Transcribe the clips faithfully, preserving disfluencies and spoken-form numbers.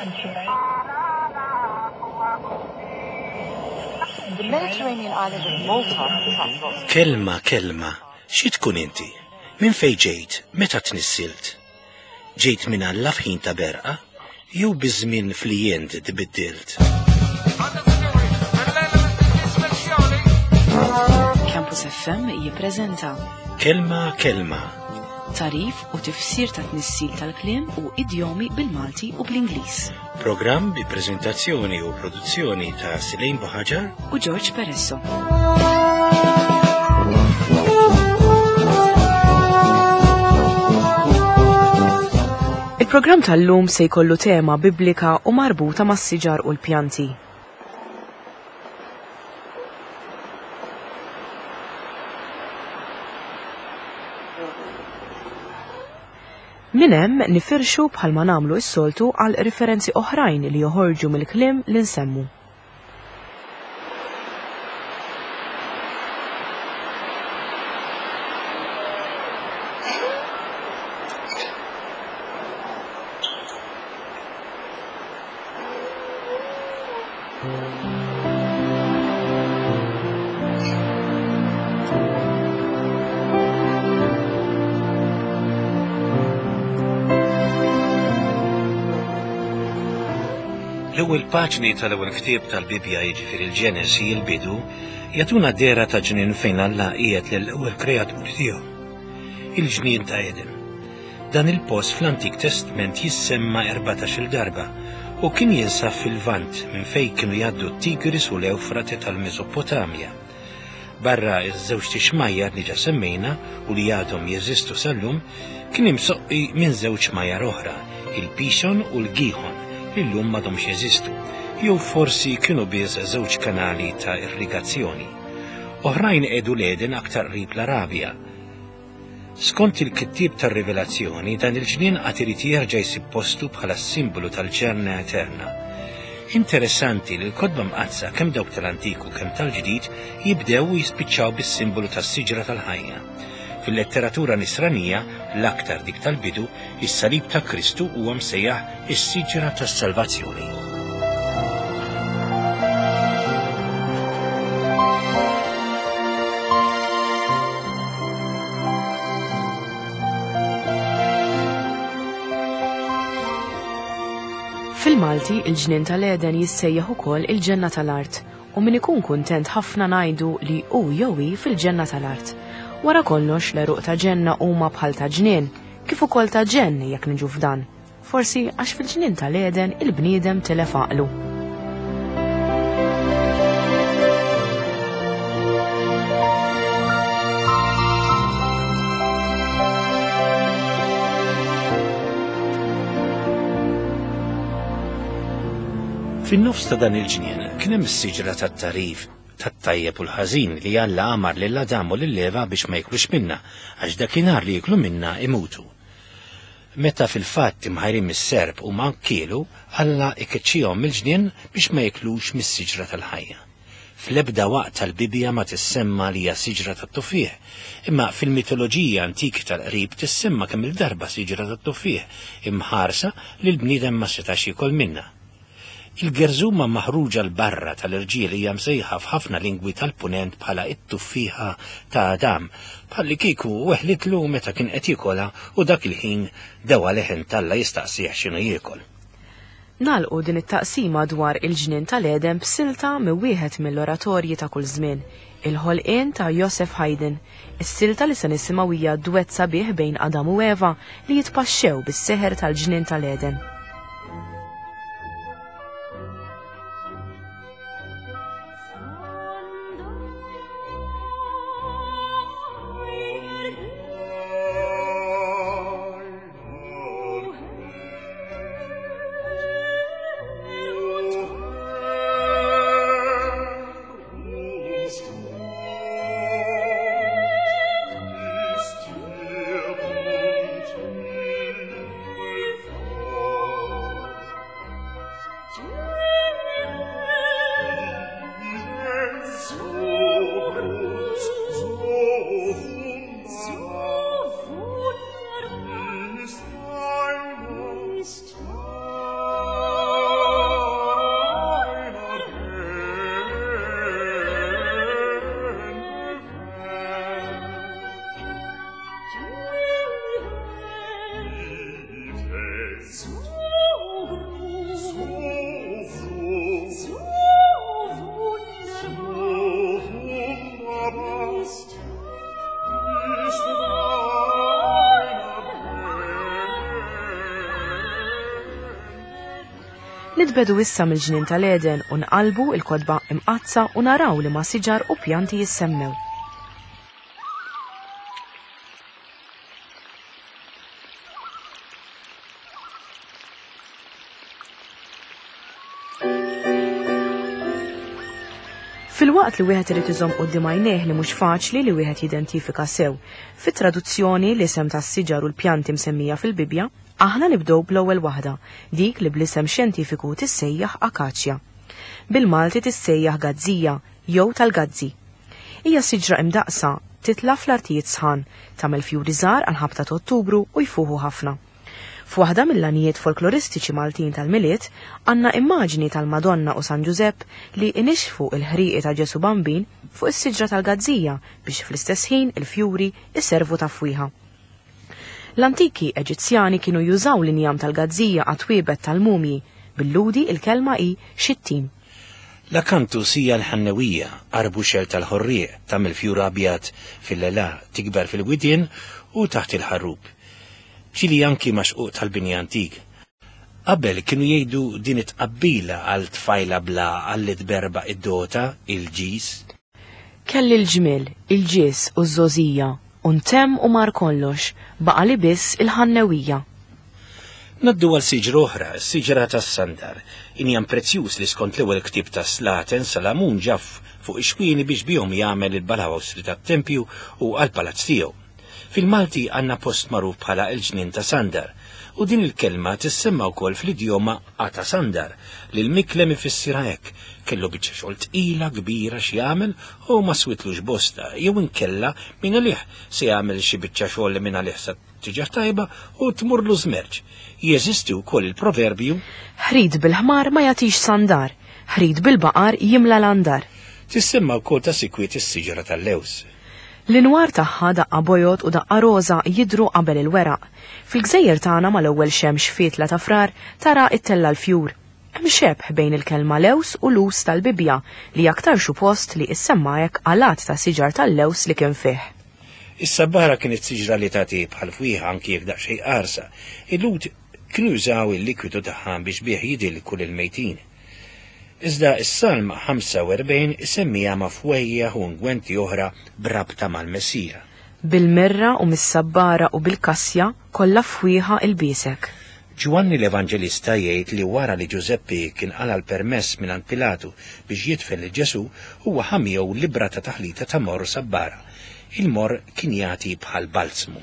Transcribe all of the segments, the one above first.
The Mediterranean island of Malta attracts lots of... Kelma, kelma, xi tkun inti? Min fej ġejt, meta tnissilt? Ġejt minn Alla f'ħin ta' berqa, jew biżmien flijent tibiddilt? Campus F M jippreżenta Kelma, kelma. tarif u tifsir ta' tnissil tal-kliem u idjomi bil-Malti u bl-Ingliż. Programm bi preżentazzjoni u produzzjoni ta' Silejn Boħaġar u George Peresso. Il-programm tal-lum se jkollu tema biblika u marbuta mas-siġar u l-pjanti. Min hemm nifirxu bħalma nagħmlu s-soltu għal referenzi oħrajn li joħorġu mill-kliem li nsemmu. L-ewwel paġni tal-ewwel ktieb tal-Bibja jiġifieri il-Ġenesi il-bidu jagħtuna dera ta' ġnien fejn Alla qiegħed lill-ewwel kreaturi tiegħu, il-ġnien ta' Eden. Dan il-post fl-Antik Testament jissemma erbatax-il darba u kien jinsab fil-Lvant minn fejn kienu jgħaddu t-Tigris u l-Ewfrate tal-Mesopotamja. Barra iż-żewġ tixmajjar li ġa semmejna u li għadhom jeżistu sal-lum kien imsoqqi minn żewġ majjar oħra, il-Pixon u l-Gihon, illum m'għadhomx jeżistu, jew forsi kienu biss żewġ kanali ta' irrigazzjoni. Oħrajn qegħdu l-Eden aktar qrib l-Arabja. Skont il-kittieb tar-Rivelazzjoni dan il-ġnien qatt irid jerġa' jsib postu bħala simbolu tal-ġenna eterna. Interessanti li l-Kotba Mqazza kemm dawk tal-Antik u kemm tal-Ġdid jibdew jispiċċaw bis-simbolu tas-siġra tal-ħajja. Fil-letteratura nisranija, l-aktar dik tal-bidu, is-salib ta' Kristu huwa msejjaħ is-siġra tas-salvazzjoni. Fil-Malti, il-ġnien tal-Eden jissejjaħ ukoll il-ġenna tal-Art u min ikun kuntent ħafna ngħidu li hu jew hi fil-ġenna tal-Art. Wara kollox l-eruq ta' ġenna huma bħal ta' ġnien, kif ukoll ta' ġenn jekk niġu f'dan. Forsi għax fil-ġnien tal-Eden il-bniedem telef għaqlu. Fin-nofs ta' dan il-ġnien kien hemm is-siġra tat-tarif tat-tajjeb u l-ħażin li Alla amar lil Adam u lill-Eva biex ma jiklux minna, għax dakinhar li jiklu minna imutu. Meta fil-fatt imħajrin mis-serb u ma kielu, Alla ikeċċihom mill-ġnien biex ma jiklux mis-siġra tal-ħajja. Fl-ebda waqt tal-Bibja ma tissemma li hija siġra tat-tuffiħ, imma fil-mitoloġija antiki tal-qrib tissemma kemm il-darba siġra tat-tuffiħ, imħarsa li l-bniedem ma setax jikol minna. Il-gerżuma maħruġa l-barra tal-irġiel hija msejħa f'ħafna lingwi tal-punent bħala it-tuffiħa ta' Adam, bħalli kieku weħlitlu meta kien qed jiekolha u dak il-ħin dewa leħen Alla jistaqsih x'inhu jiekol. Nagħlqu din it-taqsima dwar il-ġnien tal-Eden b'silta minn wieħed mill-oratorji ta' kull żmien, il-ħolqien ta' Joseph Haydn, is-silta li se nisimgħu hija duett sabiħ bejn Adam u Eva li jitpaxxew bis-seħer tal-ġnien tal-Eden. Oh Nitbedu issa mill-ġnien tal-Eden u nqalbu il-kodba imqazza u naraw li ma' siġar u pjanti jissemmew. Fil-waqt li wieħed irid iżomm quddiem għajnejh li mhux faċli li wieħed jidentifika sew fit-traduzzjoni li isem tas-siġar u l-pjanti msemmija fil-Bibja, aħna nibdew bl-ewwel waħda, dik li bl-isem xjentifiku tissejjaħ akaċja. Bil-Malti tissejjaħ gazzija jew tal-gazzi. Hija siġra imdaqsa, titla fl-artijiet sħan, tagħmel fjuri żgħar għal ħabta ta' Ottubru u jfuħu ħafna. F'waħda mill-għanijiet folkloristiċi Maltin tal-miliet għandna immaġni tal-Madonna u San Giuseppe li inixfu il-ħrieqi ta' Ġesu Bambin fuq is-siġra tal-gazzija biex fl-istess ħin il-fjuri isservu ta' fwiħa. L-antiki Eġizzjani kienu jużaw l-injam tal-gazzija għat-twiebet tal-mumji, bil-ludi il-kelma hi xittin. L-akantus hija l-ħannewija, arbuxel tal-ħorrieq tagħmel fjur abjad fil-lelà tikber fil-widien u taħt il-ħarrub. Ġili anki maxquq tal-binja antik. Qabel kienu jgħidu din it-qabbila għal tfajla bla għalli tberba id-dota, il-ġis. Kelli l-ġmil, il-ġis u z-żożija, untem u mar kollox, baqa li biss il-ħannewija. Naddu għal siġra oħra, s-siġra tas-sandar, injam prezzjuż li skont l-ewwel ktib ta' Slaten Salamun ġaff fuq ix-xwieni biex bihom jagħmel il-balawsri tat-tempju u għall-palazz tiegħu. Fil-Malti għandna post magħruf bħala il-ġnien ta' Sandar, u din il-kelma tissemma wkoll fl-idjoma Ata Sandar li l-miklem ifissirha hekk, kellu biċċa xogħol tqila kbira x'jagħmel u ma switlux bosta, jew inkella min għalih se jagħmel xi biċċa xogħol li min għalih sa tiġi tajba u tmurlu żmerġ. Jeżisti wkoll il-proverbju Ħrid bil-ħmar ma jagħtix sandar, ħrid bil-baqar jimla l-andar. Tissemma wkoll ta' sikwiet is-siġra tal-lews. L-inwar tagħha daqqa bojot u daqqa roża jidru qabel il-weraq. Fil-gżejjer tagħna mal-ewwel xemx fietla ta' frar tara it-tella l-fjur. Hemm xebħ bejn il-kelma lews u lus tal-Bibja li aktar xu post li issemma hekk għalat ta' siġar tal-lews li kien fih. Is-sabbara kienet siġra li tagħti bħal fwieħa anki jekk daqsxejn qarsa. Il-lut kienu jużaw il-likwidu tagħha biex bih jidilku lil-mejtin. Iżda is-Salm ħamsa u erbgħin isemmija mafwejja u ngwenti oħra brabta mal-Messija. Bil-mirra u mis-sabbara u bil-kassja kollha fwieħa il-bisek. Ġwanni l-Evanġelista jgħid li wara li Ġuseppi kien qala l-permess mingħand Pilatu biex jidfel lil Ġesu huwa ħamjew libra ta' taħlita ta' mor sabbara. Il-mor kien jagħti bħal balsmu.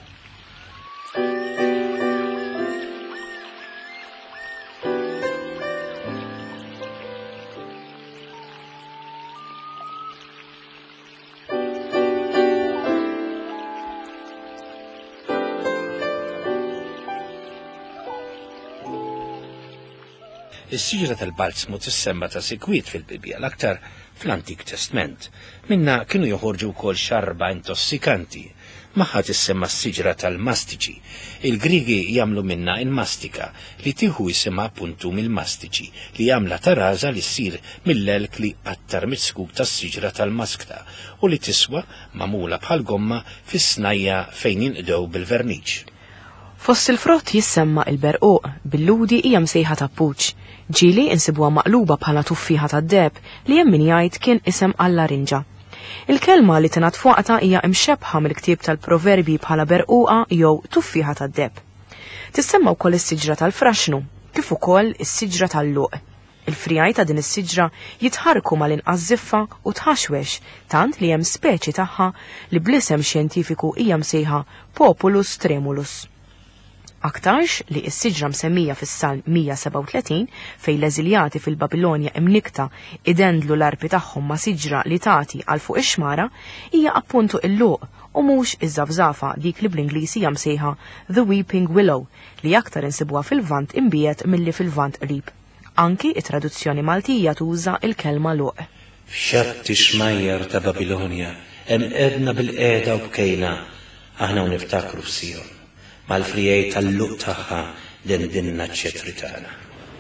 Is-siġra tal-balsmu tissemma ta' sikwiet fil-Bibja l-aktar fl-Antik Testament. Minna kienu joħorġu wkoll xarba intossikanti. Magħha tissemma s-siġra tal-mastiċi. Il-Griegi jagħmlu minna il-mastika li tieħu jisimha appuntu mill-mastiċi li jagħmla taraża li ssir mill-elk li qattar mit-skuk tas-siġra tal-maskta u li tiswa magħmula bħal gomma fis-snajja fejn jinqdew bil-verniċ. Fost il-frott jissemma il-berquq, bil-ludi hija msejħa ta' puċ. Ġili insibuha maqluba bħala tuffiħa tad-deb li hemm min jgħid kien isem għall-larinġa. Il-kelma li tingħat fuqta hija imxebħa mill-ktieb tal-proverbi bħala berquqa jew tuffiħa tad-deb. Tissemma wkoll is-siġra tal-fraxnu, kif ukoll is-siġra tal-luq. Il-frijaj ta' din is-siġra jitħarku mal-inqas żiffa u tħaxwex, tant li hemm speċi tagħha li bl-isem xjentifiku hija msejħa Populus tremulus. Aktarx li s-siġra msemmija fis-Salm mija seba' u tletin fejn l-eżiljati fil-Babilonja imnikta idendlu l-arpi tagħhom ma' siġra li tagħti għal fuq ix-xmara hija appuntu il-luq u mhux iż-żafżafa dik li bl-Ingliż hija msejħa The Weeping Willow li aktar insibuha fil-Vant imbiet milli fil-Vant qrib. Anki it-traduzzjoni Maltija tuża il-kelma luq. F'xatt ix-xmajjar ta' Babilonja enqedna bil-qiegħda u bkejna aħna u niftakru f'Sion. Mal-frijaj tal-luq tagħha din dinna ċ-ċetri tagħna.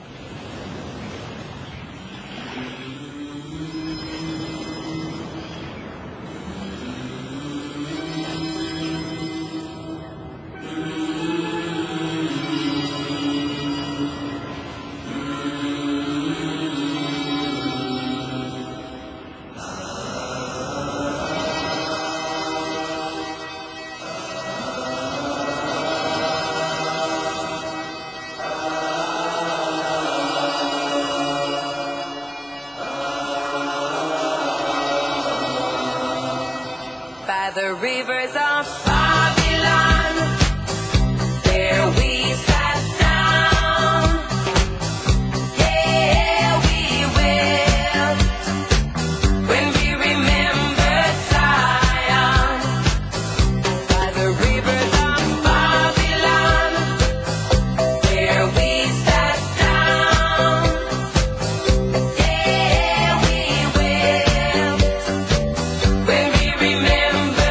The rivers of Babylon, there we sat down. Yeah, we will, when we remember Zion. By the rivers of Babylon, there we sat down. Yeah, we will, when we remember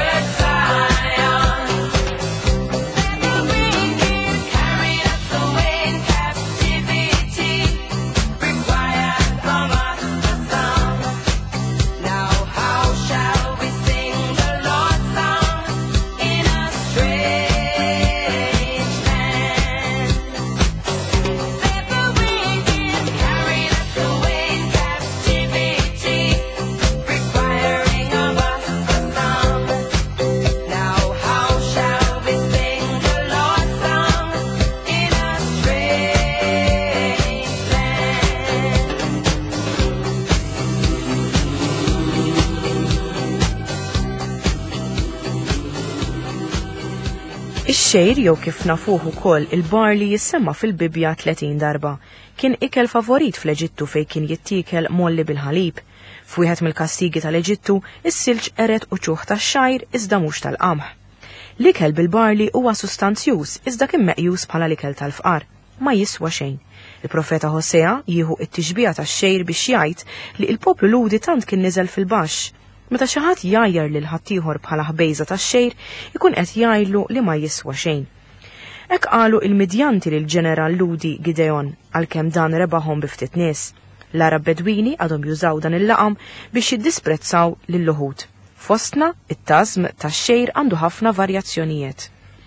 Ix-xejr jew kif nafuh ukoll il-barli jissemma fil-Bibja tletin darba. Kien ikel favorit fl-Eġittu fejn kien jittiekel molli bil-ħalib. F'wieħed mill-kastigi tal-Eġittu, is-silġ eret uċuħ tax-xajr iżda mhux tal-qamħ. L-ikel bil-barli huwa sustanzjuż iżda kien meqjus bħala l-ikel tal-fqar. Ma jiswa xejn. Il-profeta Hosea jieħu t-tixbija tax-xejr biex jgħid li l-poplu ludi tant kien niżel fil-baxx. Meta xi ħadd jgħajjar lil ħaddieħor bħala ħbejża tax-xejr, ikun qed jgħidlu li ma jiswa xejn. Hekk qalu il-Midjanti lil ġeneral Ludi Gideon għalkemm dan rebaħhom bi ftit nies. L-Arab Bedwini għadhom jużaw dan il-laqam biex jiddisprezzaw lil-luħud. Fostna it-tażm tax-xejr għandu ħafna varjazzjonijiet.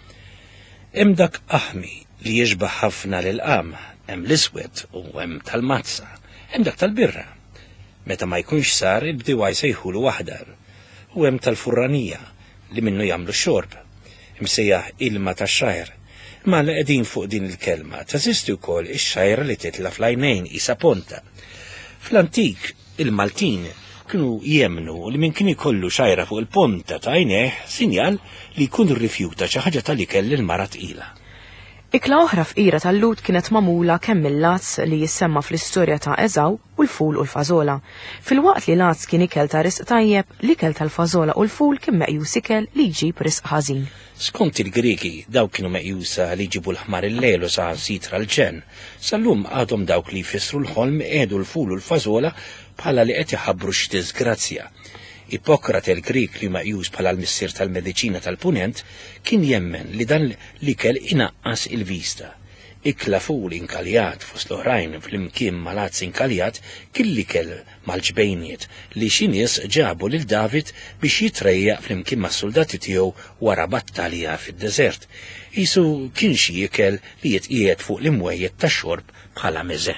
Hemm dak aħmi li jiġbaħ ħafna lil-qam, hemm l-iswed u hemm tal-mazza, hemm dak tal-birra. Meta ma jkunx sar ibdew jsejħulu waħdar, u hemm tal-furranija li minnu jagħmlu xorb, imsejjaħ ilma tax-xajr. Ma li qegħdin fuq din il-kelma teżisti wkoll ix-xajra li titla fl-għajnejn isa ponta. Fl-antik il-Maltin kienu jemnu li min kien ikollu xajra fuq il-ponta ta' għajnejh sinjal li jkun irrifjuta xi ħaġa tal-ikel lil mara tqila. Ikla oħra f'qira tal-Lut kienet magħmula kemm il-lazz li jissemma fl-istorja ta' Eżaw u l-ful u l-fażola. Fil-waqt li lazz kien ikel ta' risq tajjeb, l-ikel tal-fażola u l-ful kien meqjus ikel li jġib risq ħażin. Skont il-Grieki daw kienu meqjusa li jġibu l-ħmar il-lejl u saħansitra l-ġen. Sallum għadhom dawk li jfissru l-ħolm qiegħdu l-ful u l-fażola bħala li qed iħabbru xi disgrazzja. Ippokrate l-Grik li maqjus bħala l-missier tal-mediċina tal-punent kien jemmen li dan l-ikel inaqqas il-vista. Ikla ful inkaljat fost l-oħrajn fl-imkien malazz inkaljat kien l-ikel mal-ġbejniet li xi nies ġabu lil David biex jitrejjaq fl-imkien mas-soldati tiegħu wara battalja fid-deżert. Isu kien xi ikel li jitqiegħed fuq l-imwejjed tax-xorb bħala meże.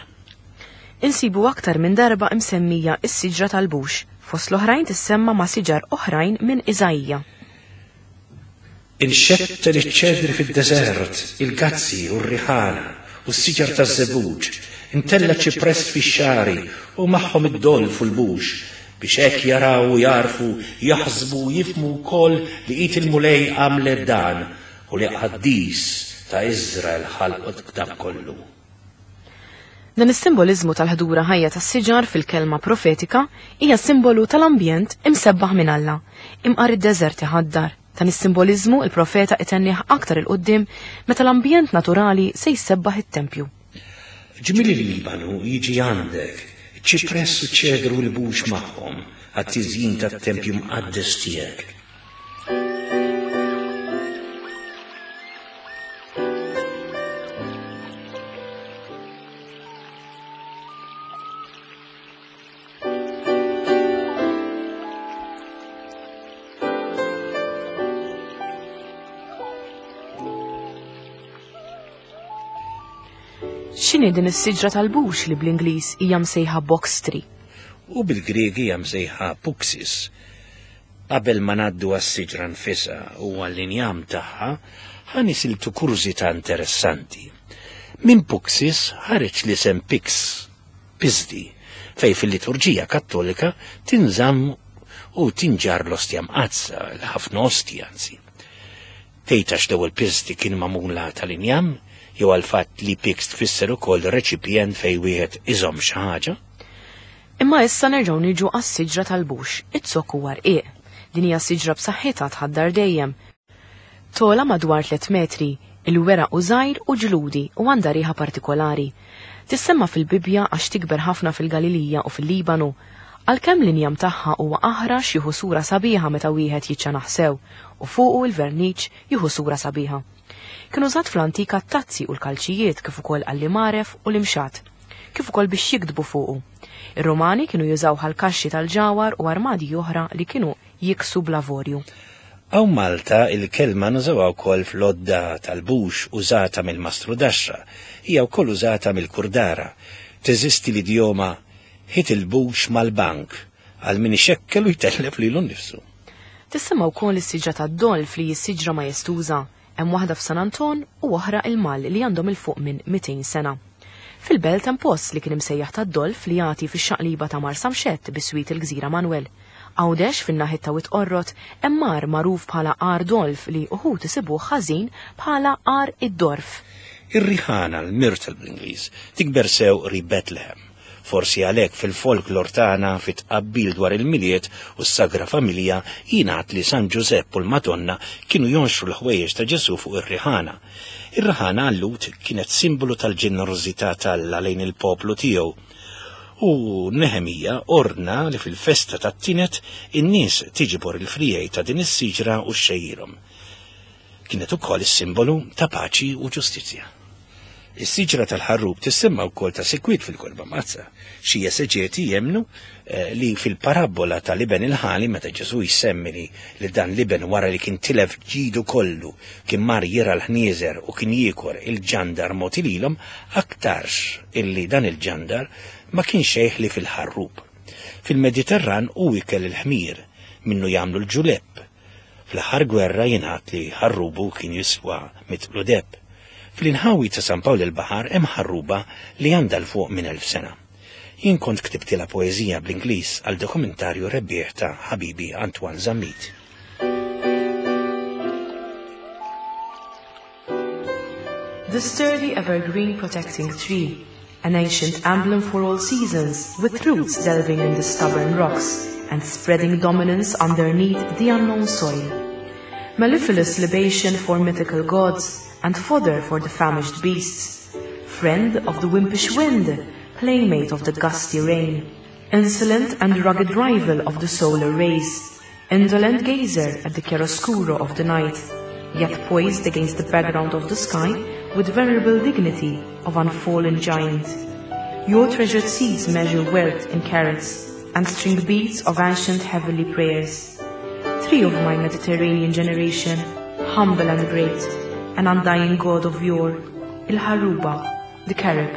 Insibu aktar minn darba imsemmija is-siġra tal-bux. Fost l-oħrajn tissemma ma' siġar oħrajn minn Iżajja. Inxetta l-ċedri fid-deżert, il-gazzi u r-riħana u s-siġar taż-żebuġ, intella ċipress fix-xari u magħhom id-dolf u l-bux biex hekk jaraw u jarfu, jaħsbu jifmu wkoll li qid il-mulej għamlet dan u li qaddis ta' Iżrael ħalqot dak kollu. Dan is-simbolizmu tal-ħdura ħajja tas-siġar fil-kelma profetika hija simbolu tal-ambjent imsebbaħ minn Alla, imqar id-deżert iħaddar. Dan is-simbolizmu il-profeta itenniħ aktar il-qudiem meta l-ambjent naturali se jsebbaħ it-tempju. Ġmil il-Libanu jiġi għandek, ċipress u ċedru l-bux magħhom għat-tiżjin tat-tempju mqaddes tiegħek. X'inhi din is-siġra tal-bux li bl-Ingliż hija msejħa box tree? U bil-Griegi hija msejħa puxis. Qabel ma ngħaddu għas-siġra nfisha u għall-injam tagħha ħanisiltu kurzita interessanti. Min puxis ħareġ l-isem pix, pizdi, fej fil-liturġija kattolika tinżamm u tinġar l-ostja mqazza, l-ħafna ostja anzi. Tgħidx l-ewwel pizdi kien magħmula tal-injam, jew għal-fatt li pix tfisser ukoll reċipjent fej wieħed iżomm xi ħaġa? Imma issa nerġgħu niġu għas-siġra tal-bux, it-sok huwa rqiq. Din hija siġra b'saħħitha tħaddar dejjem. Tola madwar tliet metri, il-weraq u żgħir u ġludi u għandha riħa partikolari. Tissemma fil-Bibja għax tikber ħafna fil-Galilija u fil-Libanu. Għalkemm l-injam tagħha huwa aħrax jieħu sura sabiħa meta wieħed jiċċanaħsew u fuqu il-verniċ jieħu sura sabiħa. Kienu użat fl-antika t-tazzi u l-kalċijiet kif ukoll għall-imaref u l-imxat, kif ukoll biex jikdbu fuqu. Ir-Romani kienu jużaw ħal-kaxxi tal-ġawar u armadi oħra li kienu jiksu bl-avorju. Aw Malta il-kelma nużawha wkoll fl-odda tal-bux użata mill-mastru daxxa, hija wkoll użata mill-kurdara. Teżisti l-idjoma ħit il-bux mal-bank għal min ixekkel u jtellef lilu nnifsu. Tissemma wkoll is-siġra tad-dolf li s-siġra ma jestuża, hemm waħda f'San Anton u oħra il-Mal li għandhom il-fuq minn mitejn sena. Fil-belt hemm post li kien imsejjaħ tad-dolf li jagħti fix-xaqliba ta' Mar Samxett bis-swit il-Gżira Manwel. Għawdex fin-naħit ta' Witqorrot hemm mar magħruf bħala qar dolf li uħud isibuh ħażin bħala qar id-dorf. Ir-riħana l-Myrtle bl-Ingliż tikber sew ri Bethlehem. Forsi għalhekk fil-folklor tagħna fit-tqabbil dwar il-miliet u s-Sagra Familja jingħad li San Giuseppe u l-Madonna kienu jonxru l-ħwejjeġ ta' Ġesu fuq ir-riħana. Ir-riħana għallut kienet simbolu tal-ġenerożità tal-Alla lejn il-poplu tiegħu. U Nehemija orna li fil-festa tat-Tinet in-nies tiġibor il-frijej ta' din is-siġra u xejjirhom. Kienet ukoll is-simbolu ta' paċi u ġustizzja. Is-siġra tal-ħarrub tissemma wkoll ta' sekwit fil-Kolba Mazza. Xi eseġeti jemnu eh, li fil-parabola ta' Liben il-ħali meta Ġesu jsemmi li dan Liben wara li kien tilef ġidu kollu kien mar jira l-ħnieżer u kien jiekor il-ġandar moti lilhom aktarx illi dan il-ġandar ma kienx xejħ li fil-ħarrub. Fil-Mediterran u ikel il-ħmir minnu jagħmlu l-ġulepp. Fl-aħħar gwerra jingħad li ħarrubu kien jiswa mitlu deb. Fl-inħawi ta' San Pawl il-Baħar hemm ħarruba li għandha l fuq minn elf sena. Jien kont ktibtila poeżija bl-Ingliż għal dokumentarju rebbieħ ta' ħabibi Antoine Zammit. The sturdy evergreen protecting tree, an ancient emblem for all seasons, with roots delving in the stubborn rocks and spreading dominance underneath the unknown soil. Mellifluous libation for mythical gods and fodder for the famished beasts, friend of the wimpish wind, playmate of the gusty rain, insolent and rugged rival of the solar rays, indolent gazer at the chiaroscuro of the night, yet poised against the background of the sky with venerable dignity of unfallen giant. Your treasured seeds measure wealth in carats and string beads of ancient heavenly prayers. Three of my Mediterranean generation, humble and great, an undying god of yore, il-Haruba, the Carib.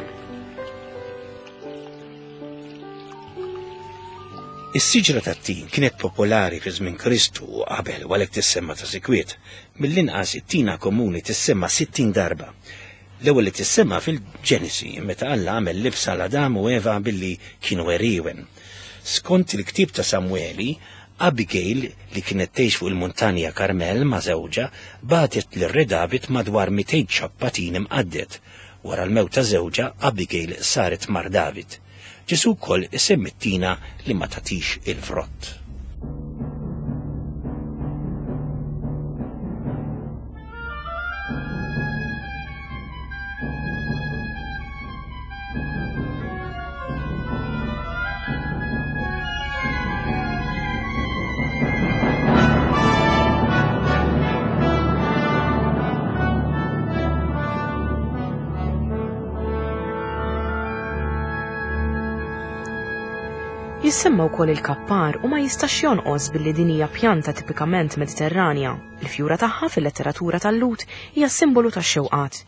Is-siġra tat-tin kienet popolari fi żmien Kristu u qabel u għalhekk tissemma ta' sikwiet. Mill-inqas it-tina komuni tissemma sittin darba. L-ewwel li tissemma fil-Ġenesi meta Alla għamel libsa l Adam u Eva billi kienu eriwen. Skont il-ktieb ta' Samweli, Abigail li kienet tgħix fuq il-Muntanja Karmel ma' żewġa bagħtet lir David madwar mitejn ċappatin imqaddet. Wara l-mewt ta' żewġa, Abigail saret mar David. Ġesu wkoll isemmi t-tina li ma tagħtix il-frott. Jissemma wkoll il-kappar u ma jistax jonqos billi din hija pjanta tipikament mediterranja. Il-fjura tagħha fil-letteratura tal-lut hija simbolu tax-xewqat.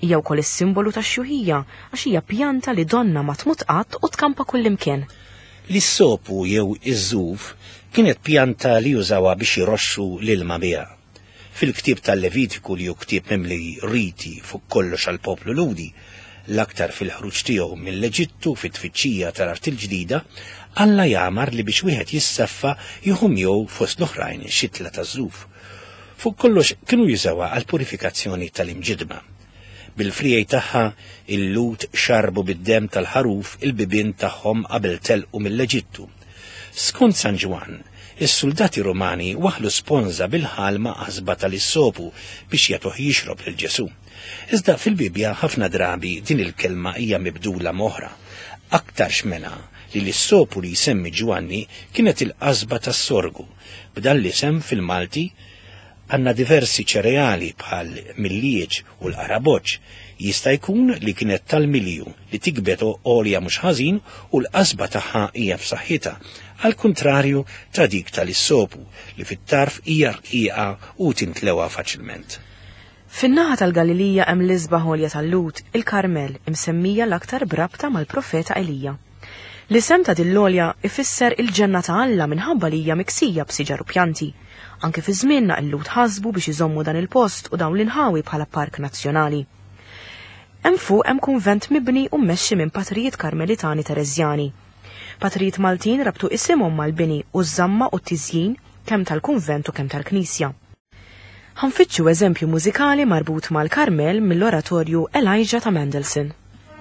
Hija wkoll is-simbolu tax-xuħija għax hija pjanta li donna ma tmut qatt u tkampa kullimkien. L-sopu jew iż-żuf kienet pjanta li jużawha biex jirroxxu l-ilma biha. Fil-ktieb tal-Levitiku li hu ktieb mimli riti fuq kollox għall poplu ludi, l-aktar fil-ħruġ tiegħu mill-Eġittu fit-tfittxija tal-Art il-Ġdida, Alla jagħmar li biex wieħed jissaffa jieħu miegħu fost l-oħrajn ix-xitla taż-żuf. Fuq kollox kienu jużawha għall purifikazzjoni tal-imġidma. Bil-frijej tagħha il-lut xarbu bid-dem tal-ħaruf il-bibien tagħhom qabel telqu mill-Eġittu. Skont San Ġwan, is-soldati Rumani waħlu sponża bil-ħalma qasba tal-issopu biex jagħtuh jixrob lil Ġesu. Iżda fil-Bibja ħafna drabi din il-kelma hija mibdula moħra. Aktar xmena li l-issopu li jsemmi Ġwanni kienet il-qasba tas-sorgu. B'dan l-isem fil-Malti għandna diversi ċereali bħal millieġ u l-qaraboċ. Jista' jkun li kienet tal-milju li tikbet olja mhux ħażin u l-qasba tagħha hija f'saħħitha, għal kuntrarju ta' dik tal-issopu li fit-tarf hija rqiqa u tintlewha faċilment. Fin-naħa tal-Galilija hemm l-isbaħ għolja tal-lut, il-Karmel, imsemmija l-aktar brabta mal-profeta Elija. L-isem ta' dil-olja ifisser il-ġenna ta' Alla minħabba li hija miksija b'siġar u pjanti. Anke fi żmienna l-lut ħasbu biex iżommu dan il-post u dawn l-inħawi bħala park nazzjonali. Hemm fuq hemm kunvent mibni u mmexxi minn patrijiet Karmelitani Tereżjani. Patrijiet Maltin rabtu isimhom mal-bini u żamma u t-tiżjin kemm tal-kunvent u kemm tal-Knisja. Ħanfittxu eżempju mużikali marbut mal-Karmel mill-oratorju Elijah ta' Mendelssohn.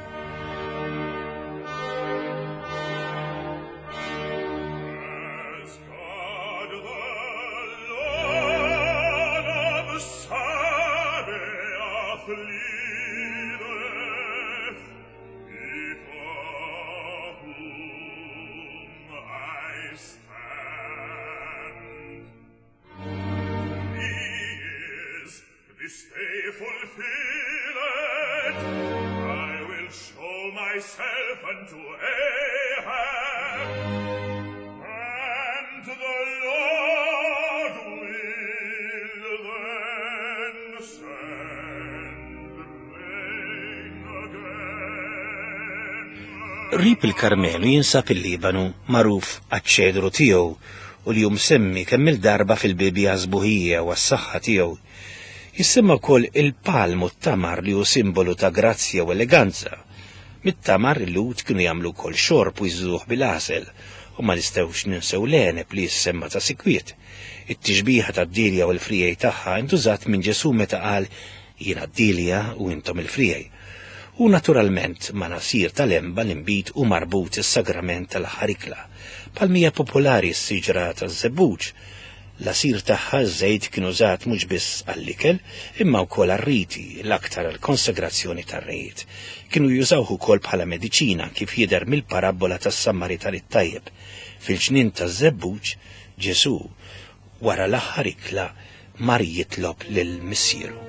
Rib il-Karmelu jinsab il-Libanu magħruf għaċ-ċedru tiegħu u li hu msemmi kemm il-darba fil-Bibja żbuħija u għas-saħħa tiegħu. Jissemma wkoll il-palm u t-tamar li hu simbolu ta' grazzja u eleganza. Mit-tamar il-lut kienu jagħmlu wkoll xorb u jżuh bil-għasel u ma nistgħux ninsew l-għeneb li jissemma ta' sikwiet. It-tixbiħa tad-dilja u l-frijej tagħha intużat minn Ġesu meta qal jiena d-dilja u intom il-frijej. U naturalment ma' nasir tal-emba l-imbit u marbut is-sagrament tal-ħarikla. Palmija popolari s-siġra taż-żebbuġ. L-asir tagħha żejt kien użat mhux biss għall-ikel imma wkoll għar-riti l-aktar għall-konsegrazzjoni tar-rejt. Kienu jużawh ukoll bħala mediċina kif jidher mill-parabola tas-Samaritan it-tajjeb. Fil-ġnien taż-żebbuġ Ġesu wara l-ħarikla mar jitlob lil missieru.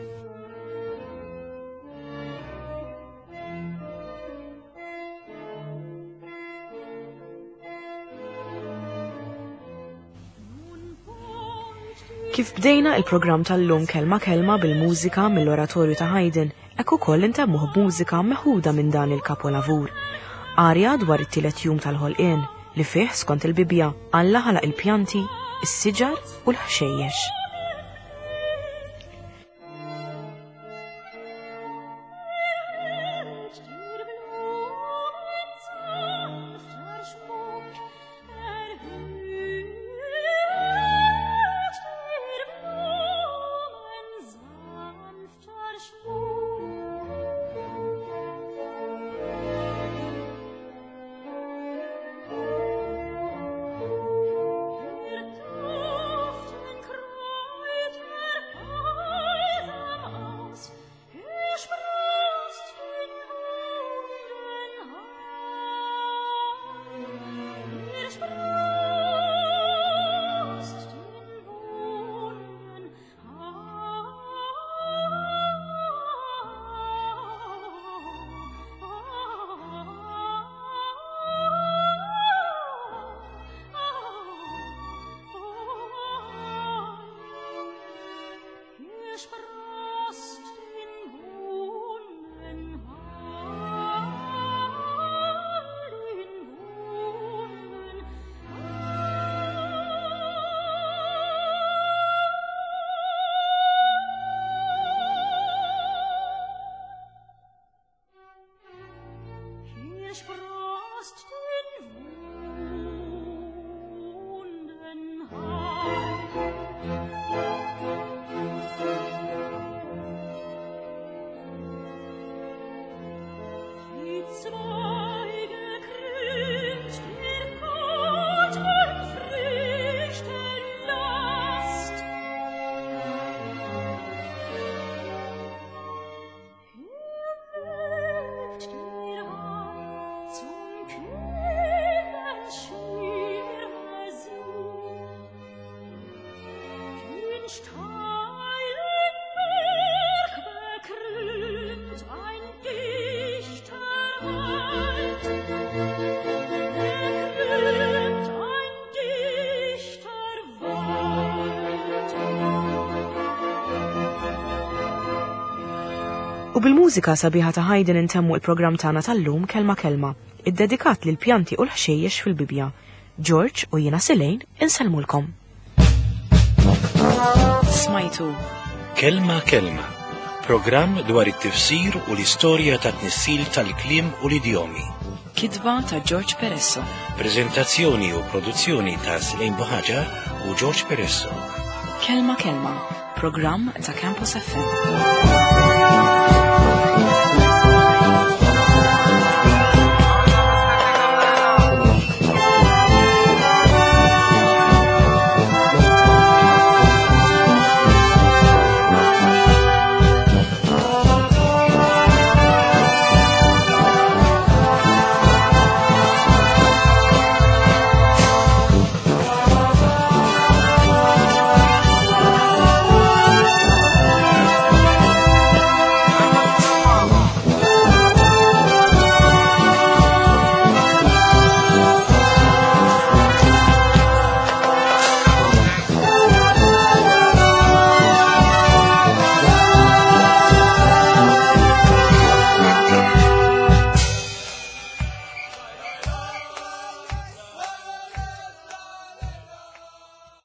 Kif bdejna il-programm tal-lum kelma kelma bil-mużika mill-oratorju ta' Haydn, hekk ukoll intemmuh b'mużika meħuda minn dan il-kapolavur. Arja dwar it-tielet jum tal-ħolqien li fih skont il-Bibja Alla ħalaq il-pjanti, is-siġar u l-ħxejjex. bil-mużika sabiħa ta' Haydn intemmu l-programm tagħna tal-lum kelma kelma, iddedikat lil pjanti u l-ħxejjex fil-bibja. George u jiena Silejn insellmulkom. Smajtu Kelma kelma, programm dwar it-tifsir u l-istorja ta' tnissil tal-kliem u l-idjomi. Kitba ta' George Peresso. Prezentazzjoni u produzzjoni ta' Silejn Buħaġa u George Peresso. Kelma kelma, programm ta' Campus F M.